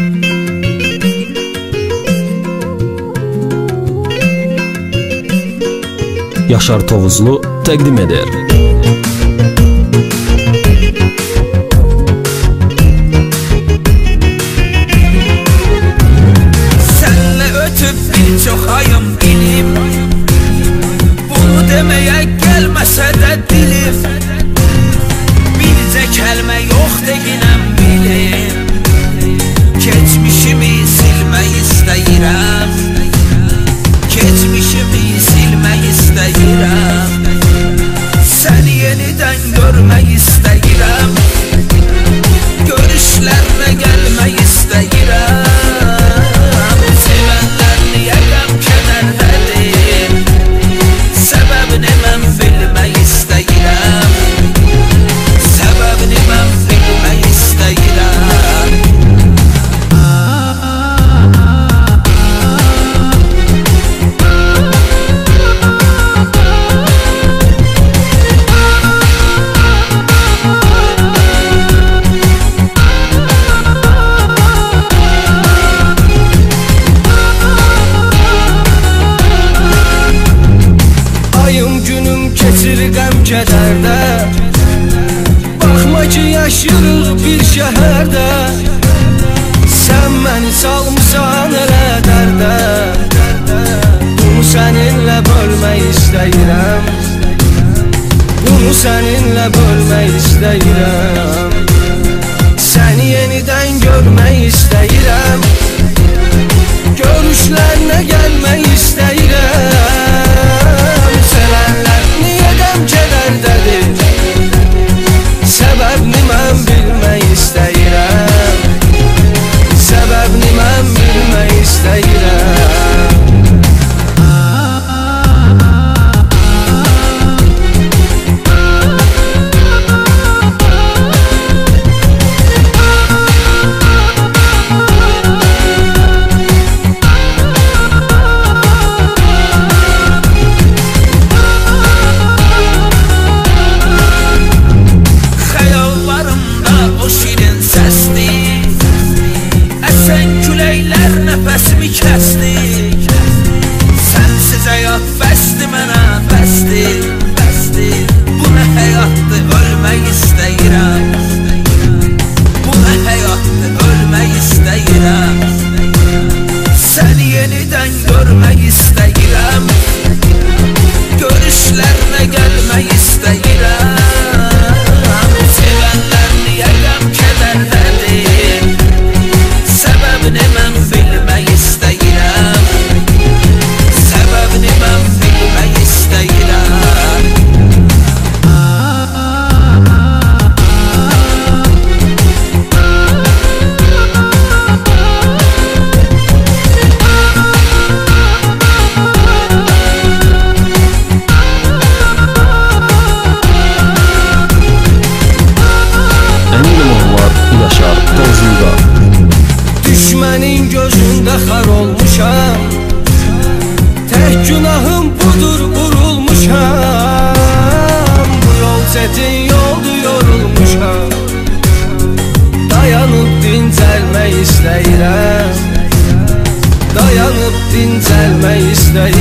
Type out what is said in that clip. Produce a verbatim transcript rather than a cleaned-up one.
Yaşar Tovuzlu təqdim edir. Senle ötüp birçok ayım bilim, bunu demeye gelmese de dilim. Birce kelime yok deyinəm bilim, geçmişimi silmək istəyirəm, geçmişimi silmək istəyirəm, səni yenidən görmək istəyirəm, görüşlərlə gəlmək istəyirəm, sevənlər niyə qəm kədərdədir, səbəbini mən bilmək istəyirəm, səbəbini mən bilmək istəyirəm. Kədərdə baxma ki yaşırıq bir şəhərdə, sən məni salmısan elə dərdə, bunu səninlə bölmək istəyirəm, bunu səninlə bölmək istəyirəm, səni yenidən görmək istəyirəm, görüşlərinə gəlmək istəyirəm, sevənlər niyə qəm kədərdədir, səbəbini mən bilmək istəyirəm, səbəbini mən bilmək istəyirəm. Nəfəsimi kəsdik, sənsiz həyat bəsdir mənə, bəsdir, bəsdir. Bu nə həyatdır, ölmək istəyirəm, bu nə həyatdır, ölmək istəyirəm, səni yenidən görmək istəyirəm, görüşlərinə gəlmək istəyirəm, sevənlər niyə qəm kədərdədir, səbəbini mən bilmək istəyirəm, səbəbini mən bilmək istəyirəm. Əmin olmalar Yaşar Tovuzlu'da. Düşmənin gözündə xar olmuşam, tək günahım budur vurulmuşam, bu yol çətin yoldur yorulmuşam, dayanıb dincəlmək istəyirəm, dayanıb dincəlmək istəyirəm.